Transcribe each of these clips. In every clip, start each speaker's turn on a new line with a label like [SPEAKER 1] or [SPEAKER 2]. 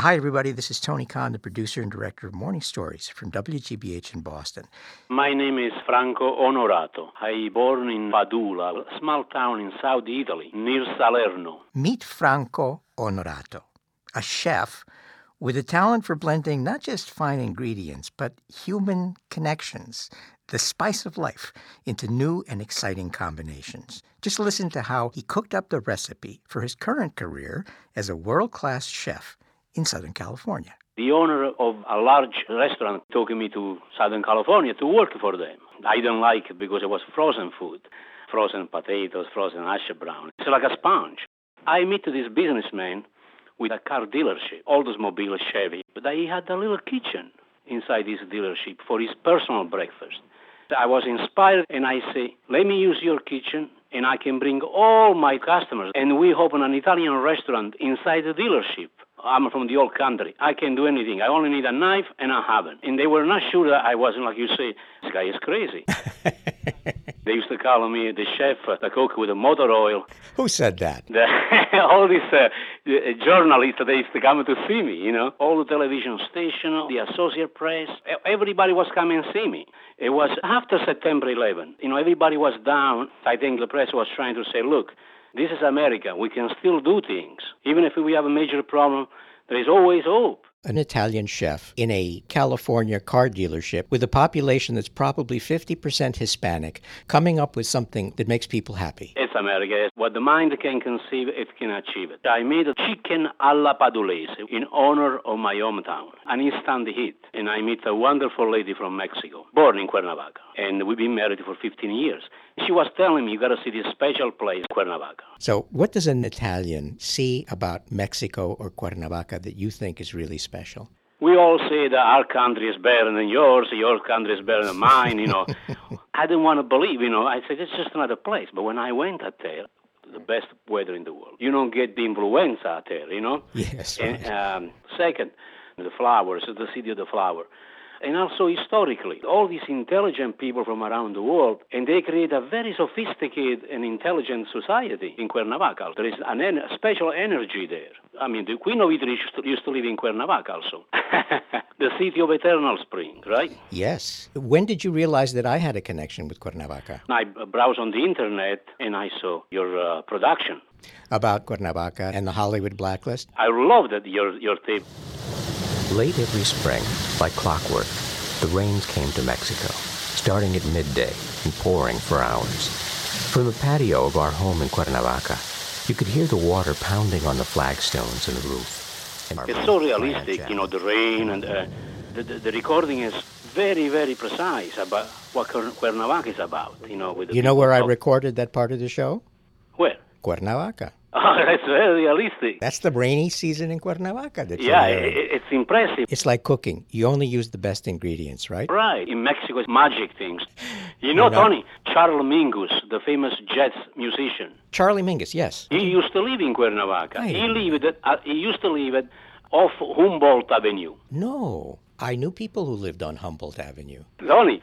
[SPEAKER 1] Hi, everybody. This is Tony Khan, the producer and director of Morning Stories from WGBH in Boston.
[SPEAKER 2] My name is Franco Onorato. I born in Padula, a small town in South Italy, near Salerno.
[SPEAKER 1] Meet Franco Onorato, a chef with a talent for blending not just fine ingredients, but human connections, the spice of life, into new and exciting combinations. Just listen to how he cooked up the recipe for his current career as a world-class chef in Southern California.
[SPEAKER 2] The owner of a large restaurant took me to Southern California to work for them. I don't like it because it was frozen food, frozen potatoes, frozen hash brown. It's like a sponge. I met this businessman with a car dealership, Oldsmobile Chevy, but he had a little kitchen inside this dealership for his personal breakfast. I was inspired, and I say, let me use your kitchen, and I can bring all my customers, and we open an Italian restaurant inside the dealership. I'm from the old country. I can do anything. I only need a knife and a oven. And they were not sure that I wasn't, like you say, this guy is crazy. They used to call me the chef, the cook with the motor oil.
[SPEAKER 1] Who said that?
[SPEAKER 2] All these journalists, they used to come to see me, All the television station, the Associated Press, everybody was coming and see me. It was after September 11. Everybody was down. I think the press was trying to say, look, this is America. We can still do things. Even if we have a major problem, there is always hope.
[SPEAKER 1] An Italian chef in a California car dealership with a population that's probably 50% Hispanic, coming up with something that makes people happy.
[SPEAKER 2] It's America. What the mind can conceive, it can achieve it. I made a chicken alla padulese in honor of my hometown, an instant hit. And I met a wonderful lady from Mexico, born in Cuernavaca. And we've been married for 15 years. She was telling me, you got to see this special place, Cuernavaca.
[SPEAKER 1] So what does an Italian see about Mexico or Cuernavaca that you think is really special?
[SPEAKER 2] We all say that our country is better than yours, your country is better than mine, I didn't want to believe, I said, it's just another place. But when I went out there, the best weather in the world. You don't get the influenza out there,
[SPEAKER 1] Yes.
[SPEAKER 2] Right. And, second, the flowers, the city of the flower. And also historically, all these intelligent people from around the world, and they create a very sophisticated and intelligent society in Cuernavaca. There is a special energy there. I mean, the Queen of Italy used to live in Cuernavaca also. The city of eternal spring, right?
[SPEAKER 1] Yes. When did you realize that I had a connection with Cuernavaca?
[SPEAKER 2] I browsed on the internet, and I saw your production.
[SPEAKER 1] About Cuernavaca and the Hollywood Blacklist?
[SPEAKER 2] I loved it, your tape.
[SPEAKER 3] Late every spring, like clockwork, the rains came to Mexico, starting at midday and pouring for hours. From the patio of our home in Cuernavaca, you could hear the water pounding on the flagstones and the roof.
[SPEAKER 2] It's so realistic, the rain, and the recording is very, very precise about what Cuernavaca is about, with
[SPEAKER 1] You know where I recorded that part of the show?
[SPEAKER 2] Where?
[SPEAKER 1] Cuernavaca.
[SPEAKER 2] Oh, that's very realistic.
[SPEAKER 1] That's the rainy season in Cuernavaca.
[SPEAKER 2] It's impressive.
[SPEAKER 1] It's like cooking. You only use the best ingredients, right?
[SPEAKER 2] Right. In Mexico, it's magic things. Tony, Charles Mingus, the famous jazz musician.
[SPEAKER 1] Charlie Mingus, yes.
[SPEAKER 2] He used to live in Cuernavaca. He used to live off Humboldt Avenue.
[SPEAKER 1] No. I knew people who lived on Humboldt Avenue.
[SPEAKER 2] Tony,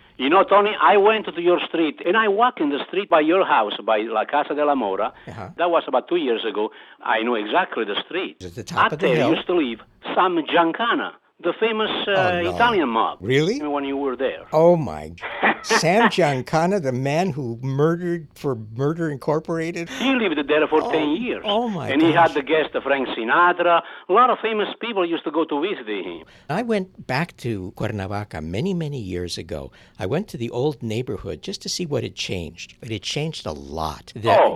[SPEAKER 2] I went to your street, and I walked in the street by your house, by La Casa de la Mora.
[SPEAKER 1] Uh-huh.
[SPEAKER 2] That was about 2 years ago. I know exactly the street.
[SPEAKER 1] At the top of the hill?
[SPEAKER 2] There used to live Sam Giancana, the famous Italian mob.
[SPEAKER 1] Really?
[SPEAKER 2] When you were there.
[SPEAKER 1] Oh, my. Sam Giancana, the man who murdered for Murder Incorporated?
[SPEAKER 2] He lived there for 10 years.
[SPEAKER 1] Oh, my
[SPEAKER 2] And he had the guest Frank Sinatra. A lot of famous people used to go to visit him.
[SPEAKER 1] I went back to Cuernavaca many, many years ago. I went to the old neighborhood just to see what had changed. It had changed a lot.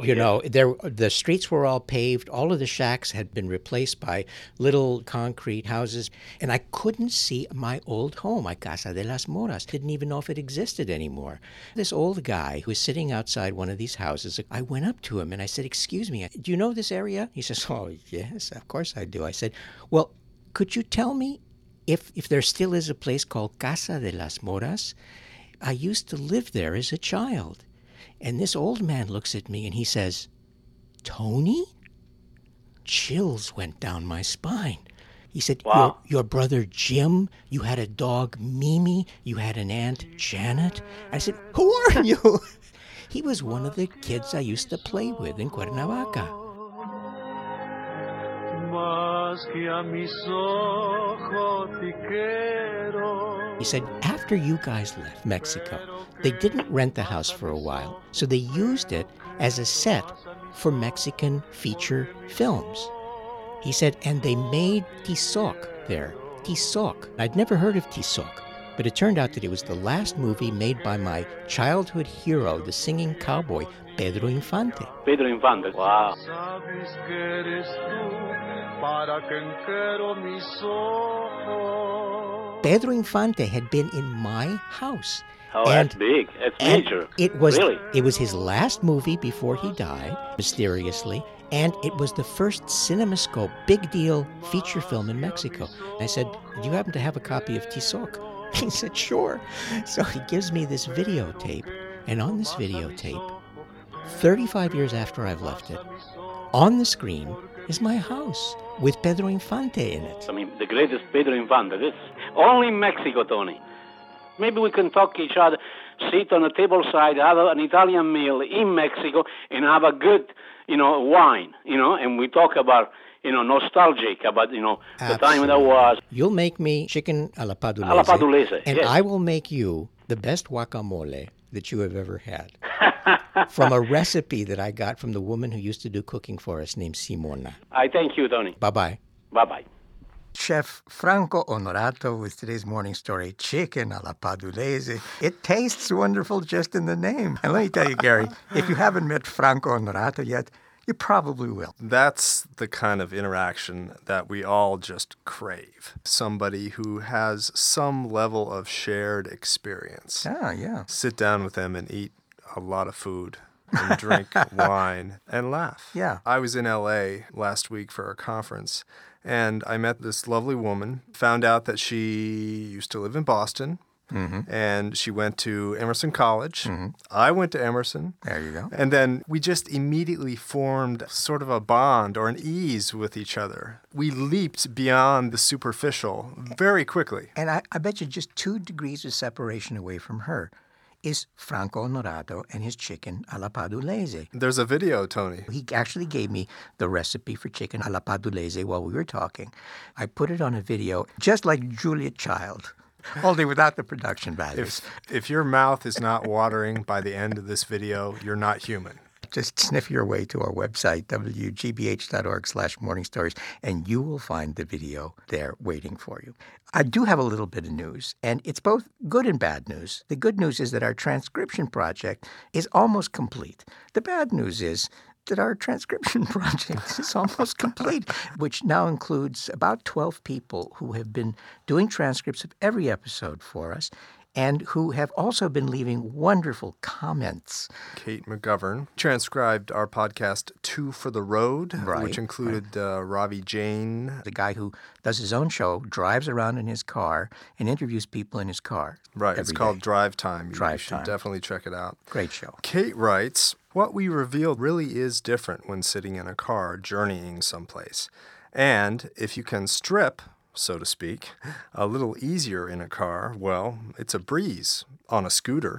[SPEAKER 1] The streets were all paved. All of the shacks had been replaced by little concrete houses. And I couldn't see my old home, my Casa de las Moras. Didn't even know if it existed anymore. This old guy who was sitting outside one of these houses, I went up to him and I said, "Excuse me, do you know this area?" He says, "Oh, yes, of course I do." I said, "Well, could you tell me if there still is a place called Casa de las Moras? I used to live there as a child." And this old man looks at me and he says, "Tony?" Chills went down my spine. He said,
[SPEAKER 2] Wow.
[SPEAKER 1] Your brother Jim, you had a dog Mimi, you had an aunt Janet. I said, "Who are you?" He was one of the kids I used to play with in Cuernavaca. He said, after you guys left Mexico, they didn't rent the house for a while, so they used it as a set for Mexican feature films. He said, and they made Tizoc there. Tizoc. I'd never heard of Tizoc, but it turned out that it was the last movie made by my childhood hero, the singing cowboy, Pedro Infante.
[SPEAKER 2] Pedro Infante, wow.
[SPEAKER 1] Pedro Infante had been in my house.
[SPEAKER 2] Oh, and that's big. That's major.
[SPEAKER 1] It was,
[SPEAKER 2] really?
[SPEAKER 1] It was his last movie before he died, mysteriously, and it was the first CinemaScope big deal feature film in Mexico. I said, do you happen to have a copy of Tizoc? He said, sure. So he gives me this videotape, and on this videotape, 35 years after I've left it, on the screen is my house with Pedro Infante in it.
[SPEAKER 2] I mean, the greatest Pedro Infante. This only in Mexico, Tony. Maybe we can talk to each other, sit on a table side, have an Italian meal in Mexico, and have a good, wine, and we talk about, nostalgic, about, the time that was.
[SPEAKER 1] You'll make me chicken a la padulese.
[SPEAKER 2] A la padulese,
[SPEAKER 1] and
[SPEAKER 2] yes.
[SPEAKER 1] I will make you the best guacamole that you have ever had. From a recipe that I got from the woman who used to do cooking for us named Simona.
[SPEAKER 2] I thank you, Tony.
[SPEAKER 1] Bye-bye.
[SPEAKER 2] Bye-bye.
[SPEAKER 1] Chef Franco Onorato with today's morning story, chicken a la padulese. It tastes wonderful just in the name. And let me tell you, Gary, if you haven't met Franco Onorato yet, you probably will.
[SPEAKER 4] That's the kind of interaction that we all just crave. Somebody who has some level of shared experience.
[SPEAKER 1] Yeah.
[SPEAKER 4] Sit down with them and eat a lot of food and drink wine and laugh.
[SPEAKER 1] Yeah.
[SPEAKER 4] I was in L.A. last week for a conference, and I met this lovely woman, found out that she used to live in Boston, and she went to Emerson College. I went to Emerson.
[SPEAKER 1] There you go.
[SPEAKER 4] And then we just immediately formed sort of a bond or an ease with each other. We leaped beyond the superficial very quickly.
[SPEAKER 1] And I bet you just 2 degrees of separation away from her is Franco Onorato and his chicken a la padulese.
[SPEAKER 4] There's a video, Tony.
[SPEAKER 1] He actually gave me the recipe for chicken a la padulese while we were talking. I put it on a video just like Julia Child, only without the production values.
[SPEAKER 4] If your mouth is not watering by the end of this video, you're not human.
[SPEAKER 1] Just sniff your way to our website, wgbh.org/morningstories, and you will find the video there waiting for you. I do have a little bit of news, and it's both good and bad news. The good news is that our transcription project is almost complete. The bad news is that our transcription project is almost complete, which now includes about 12 people who have been doing transcripts of every episode for us, and who have also been leaving wonderful comments.
[SPEAKER 4] Kate McGovern transcribed our podcast, Two for the Road, which included Ravi Jain.
[SPEAKER 1] The guy who does his own show, drives around in his car, and interviews people in his car.
[SPEAKER 4] Right, it's called Drive Time. You should
[SPEAKER 1] Time.
[SPEAKER 4] definitely check it out.
[SPEAKER 1] Great show.
[SPEAKER 4] Kate writes, what we reveal really is different when sitting in a car journeying someplace. And if you can strip, so to speak, a little easier in a car, well, it's a breeze on a scooter.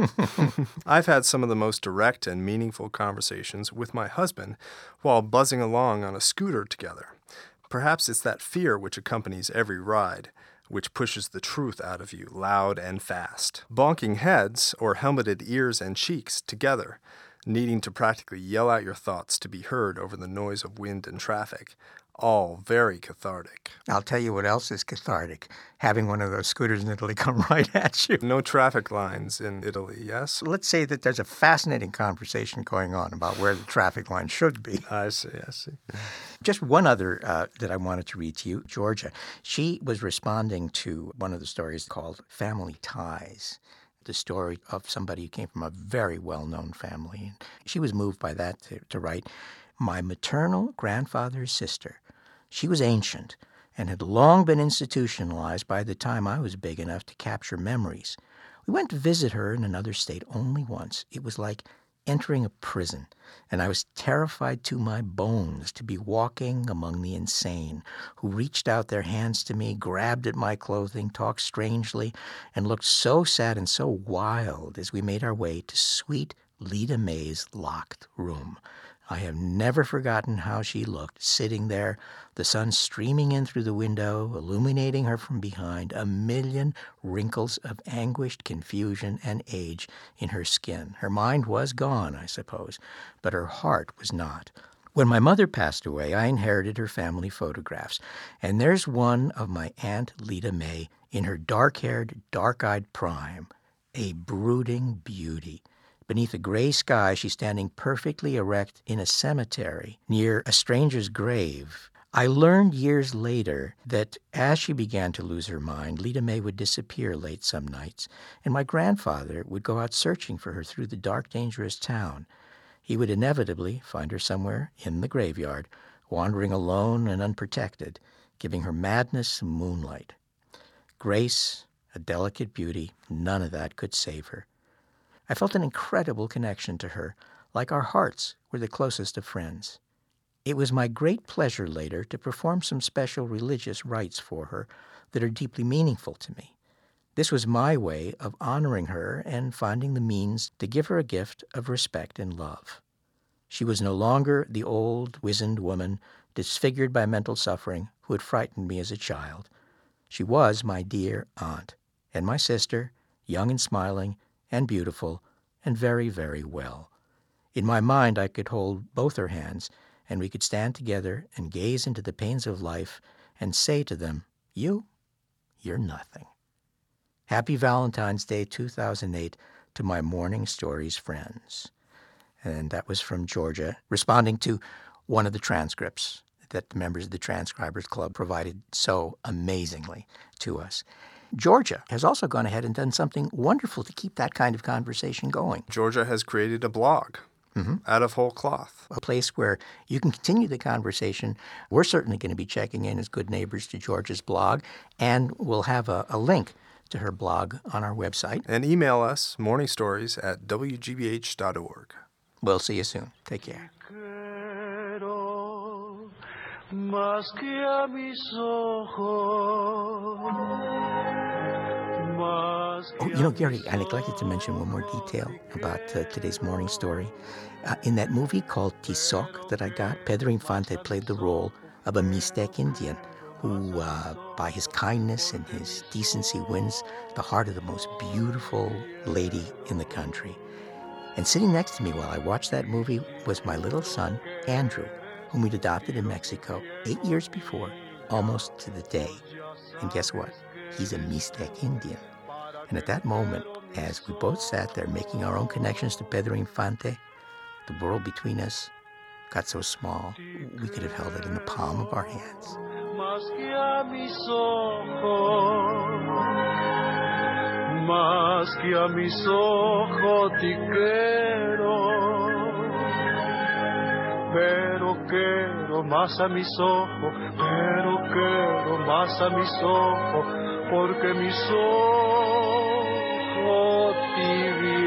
[SPEAKER 4] I've had some of the most direct and meaningful conversations with my husband while buzzing along on a scooter together. Perhaps it's that fear which accompanies every ride, which pushes the truth out of you loud and fast. Bonking heads or helmeted ears and cheeks together, needing to practically yell out your thoughts to be heard over the noise of wind and traffic. All very cathartic.
[SPEAKER 1] I'll tell you what else is cathartic. Having one of those scooters in Italy come right at you.
[SPEAKER 4] No traffic lines in Italy, yes?
[SPEAKER 1] Let's say that there's a fascinating conversation going on about where the traffic line should be.
[SPEAKER 4] I see.
[SPEAKER 1] Just one other that I wanted to read to you, Georgia. She was responding to one of the stories called Family Ties, the story of somebody who came from a very well-known family. She was moved by that to write, my maternal grandfather's sister. She was ancient and had long been institutionalized by the time I was big enough to capture memories. We went to visit her in another state only once. It was like entering a prison, and I was terrified to my bones to be walking among the insane who reached out their hands to me, grabbed at my clothing, talked strangely, and looked so sad and so wild as we made our way to sweet Leda May's locked room. I have never forgotten how she looked, sitting there, the sun streaming in through the window, illuminating her from behind, a million wrinkles of anguished confusion and age in her skin. Her mind was gone, I suppose, but her heart was not. When my mother passed away, I inherited her family photographs, and there's one of my Aunt Lida May in her dark-haired, dark-eyed prime, a brooding beauty. Beneath a gray sky, she's standing perfectly erect in a cemetery near a stranger's grave. I learned years later that as she began to lose her mind, Lida May would disappear late some nights, and my grandfather would go out searching for her through the dark, dangerous town. He would inevitably find her somewhere in the graveyard, wandering alone and unprotected, giving her madness and moonlight. Grace, a delicate beauty, none of that could save her. I felt an incredible connection to her, like our hearts were the closest of friends. It was my great pleasure later to perform some special religious rites for her that are deeply meaningful to me. This was my way of honoring her and finding the means to give her a gift of respect and love. She was no longer the old, wizened woman, disfigured by mental suffering, who had frightened me as a child. She was my dear aunt, and my sister, young and smiling, and beautiful, and very, very well. In my mind, I could hold both her hands, and we could stand together and gaze into the pains of life and say to them, you're nothing. Happy Valentine's Day 2008 to my Morning Stories friends. And that was from Georgia, responding to one of the transcripts that the members of the Transcribers Club provided so amazingly to us. Georgia has also gone ahead and done something wonderful to keep that kind of conversation going.
[SPEAKER 4] Georgia has created a blog out of whole cloth.
[SPEAKER 1] A place where you can continue the conversation. We're certainly going to be checking in as good neighbors to Georgia's blog, and we'll have a link to her blog on our website.
[SPEAKER 4] And email us, morningstories@wgbh.org.
[SPEAKER 1] We'll see you soon. Take care.
[SPEAKER 5] Más que a mis ojos, más que
[SPEAKER 1] Gary, I neglected to mention one more detail about today's morning story. In that movie called Tizoc that I got, Pedro Infante played the role of a Mixtec Indian who, by his kindness and his decency, wins the heart of the most beautiful lady in the country. And sitting next to me while I watched that movie was my little son, Andrew, whom we'd adopted in Mexico 8 years before, almost to the day. And guess what? He's a Mixtec Indian. And at that moment, as we both sat there making our own connections to Pedro Infante, the world between us got so small, we could have held it in the palm of our hands.
[SPEAKER 5] Más que a mis ojos, más que a mis ojos te quiero. Pero quiero más a mis ojos, pero quiero más a mis ojos, porque mis ojos te vieron.